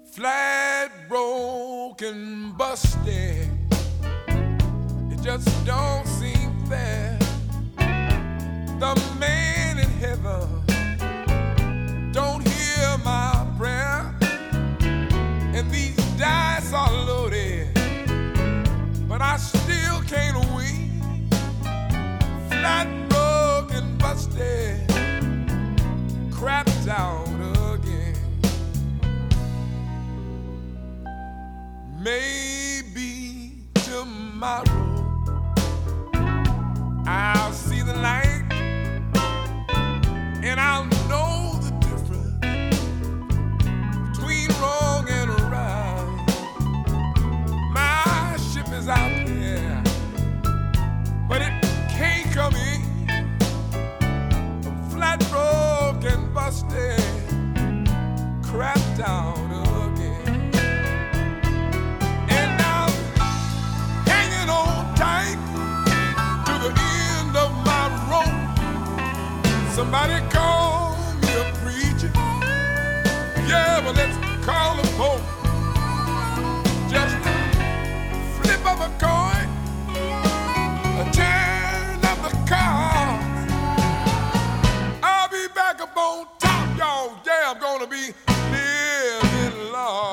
Flat, broken, busted. It just don't seem fair. The man in heaven don't hear my prayer, and these dice are loaded, but I still can't win. Flat, broken, busted, crapped out again. Maybe tomorrow I'll see the light, and I'll know the difference between wrong and right. My ship is out there, but it can't come in. Flat, broken, busted, crapped out again. And I'm hanging on tight to the end of my rope. Somebody call me a preacher. Yeah, but let's call a pope. Just a flip of a coin, a turn of the cards. I'll be back up on top, y'all. Yeah, I'm gonna be living large.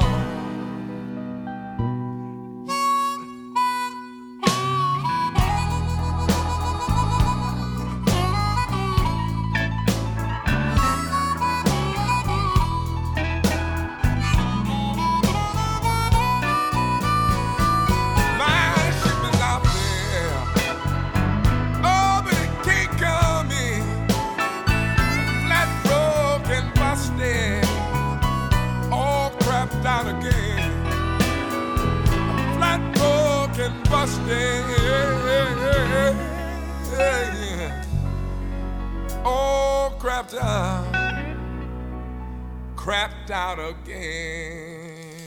Out again, flat, broken, busted, all crapped out again.